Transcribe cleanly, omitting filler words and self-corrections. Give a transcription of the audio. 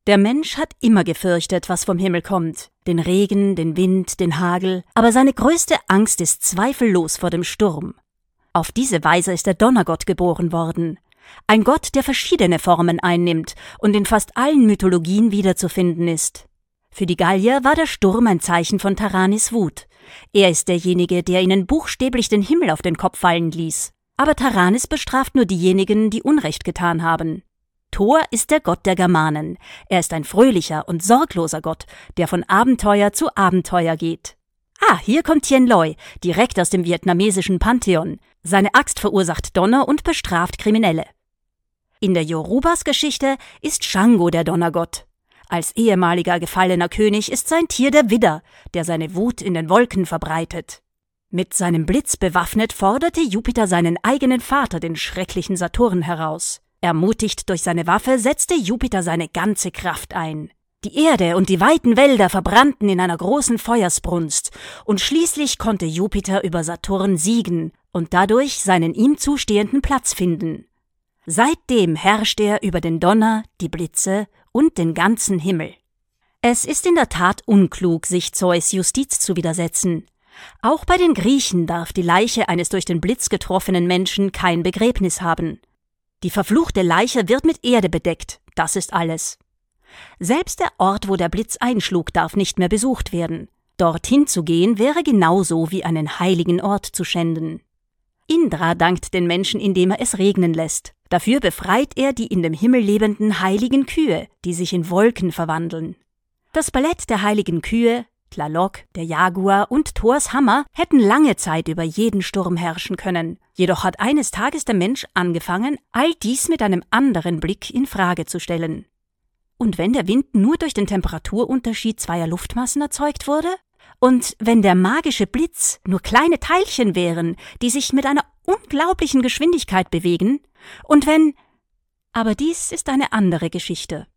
Der Mensch hat immer gefürchtet, was vom Himmel kommt. Den Regen, den Wind, den Hagel. Aber seine größte Angst ist zweifellos vor dem Sturm. Auf diese Weise ist der Donnergott geboren worden. Ein Gott, der verschiedene Formen einnimmt und in fast allen Mythologien wiederzufinden ist. Für die Gallier war der Sturm ein Zeichen von Taranis Wut. Er ist derjenige, der ihnen buchstäblich den Himmel auf den Kopf fallen ließ. Aber Taranis bestraft nur diejenigen, die Unrecht getan haben. Thor ist der Gott der Germanen. Er ist ein fröhlicher und sorgloser Gott, der von Abenteuer zu Abenteuer geht. Hier kommt Tien Loi, direkt aus dem vietnamesischen Pantheon. Seine Axt verursacht Donner und bestraft Kriminelle. In der Yorubas-Geschichte ist Shango der Donnergott. Als ehemaliger gefallener König ist sein Tier der Widder, der seine Wut in den Wolken verbreitet. Mit seinem Blitz bewaffnet forderte Jupiter seinen eigenen Vater, den schrecklichen Saturn, heraus. Ermutigt durch seine Waffe setzte Jupiter seine ganze Kraft ein. Die Erde und die weiten Wälder verbrannten in einer großen Feuersbrunst, und schließlich konnte Jupiter über Saturn siegen und dadurch seinen ihm zustehenden Platz finden. Seitdem herrscht er über den Donner, die Blitze und den ganzen Himmel. Es ist in der Tat unklug, sich Zeus' Justiz zu widersetzen. Auch bei den Griechen darf die Leiche eines durch den Blitz getroffenen Menschen kein Begräbnis haben. Die verfluchte Leiche wird mit Erde bedeckt, das ist alles. Selbst der Ort, wo der Blitz einschlug, darf nicht mehr besucht werden. Dorthin zu gehen wäre genauso wie einen heiligen Ort zu schänden. Indra dankt den Menschen, indem er es regnen lässt. Dafür befreit er die in dem Himmel lebenden heiligen Kühe, die sich in Wolken verwandeln. Das Ballett der heiligen Kühe, Tlaloc, der Jaguar und Thors Hammer hätten lange Zeit über jeden Sturm herrschen können. Jedoch hat eines Tages der Mensch angefangen, all dies mit einem anderen Blick in Frage zu stellen. Und wenn der Wind nur durch den Temperaturunterschied zweier Luftmassen erzeugt wurde? Und wenn der magische Blitz nur kleine Teilchen wären, die sich mit einer unglaublichen Geschwindigkeit bewegen? Und wenn... Aber dies ist eine andere Geschichte.